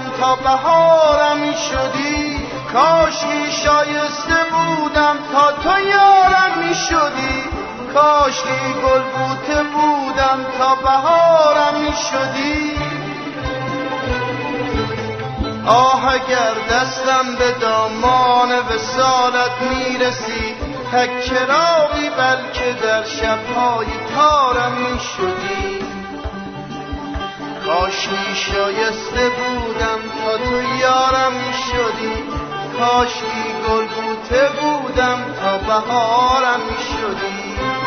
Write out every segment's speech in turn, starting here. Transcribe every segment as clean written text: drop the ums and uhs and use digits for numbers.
تا بهارم می شدی، کاشکی شایسته بودم تا تو یارم می شدی، کاشکی گل بوته بودم تا بهارم می شدی. آه اگر دستم به دامان وصالت می رسید، تک چراغی بلکه در شبهای تارم می شدی، کاشکی شایسته بودم تا تو یارم می شدی، کاشکی گل بوته بودم تا بهارم می شدی.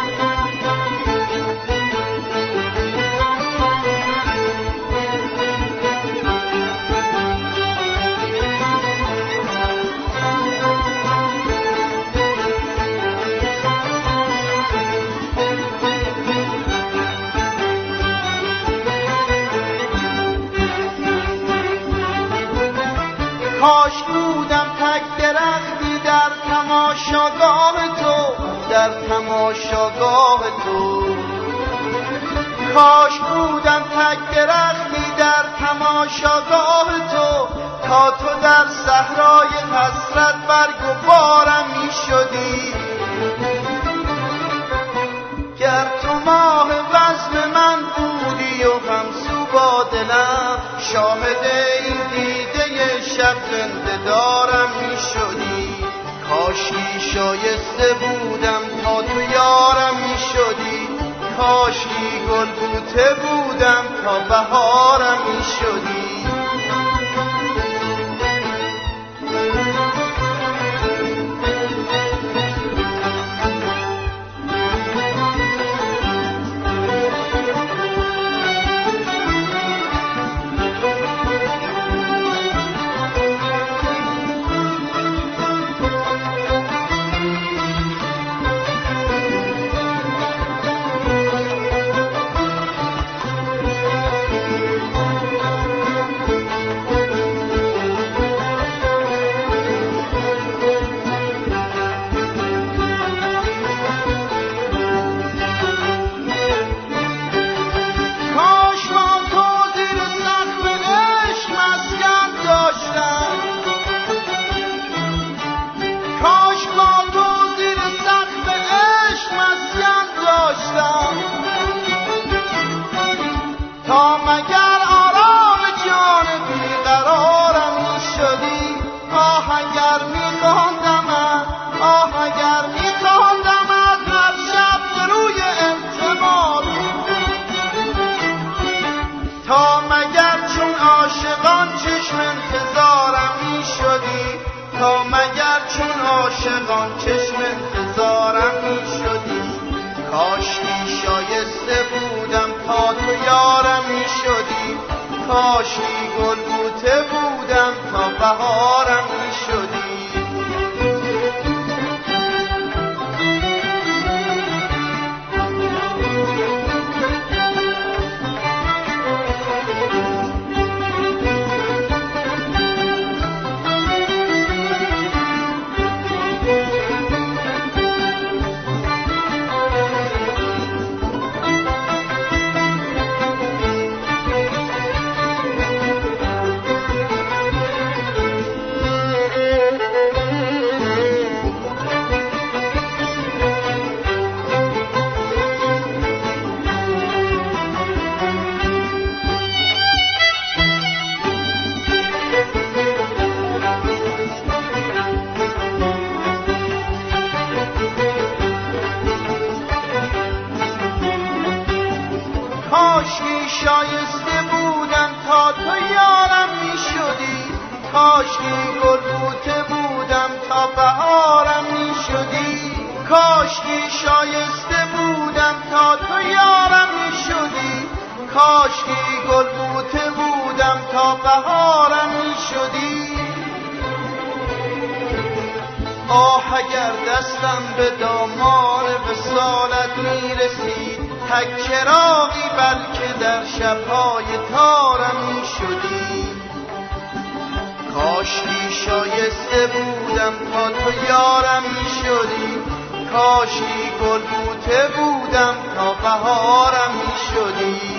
کاش بودم تک درختی در تماشاگاه تو، در تماشاگاه تو، کاش بودم تک درختی در تماشاگاه تو، تا تو در صحرای حسرت برگ و بارم می شدی. گر تو ماه وزم من بودی و همسو با دلم، شاهد این دیده شب زنده دارم می شدی، کاشکی شایسته بودم تا تو یارم می شدی، کاشکی گل بوته بودم تا بهارم می شدی. تا مگر آرام جان بیقرارم می شدی، آه اگر می خواندمت، آه اگر می خواندمت هر شب به روی التماس، تا مگر چون عاشقان چشم انتظارم می شدی، تا مگر چون عاشقان چشم انتظارم می شدی، کاشکی شایسته بودم تا تو یارم می شدی، کاشکی گل بوته بودم تا بهارم می شدی. کاشکی شایسته بودم تا تو یارم می شدی، کاشکی گل بوته بودم تا بهارم می شدی، کاشکی شایسته بودم تا تو یارم می شدی، کاشکی گل بوته بودم تا بهارم می شدی. آه اگر دستم به دامان وصالت می رسید، تک چراغی بلکه در شبهای تارم می شدی، کاشکی شایسته بودم تا تو یارم می شدی، کاشکی گل بوته بودم تا بهارم می شدی.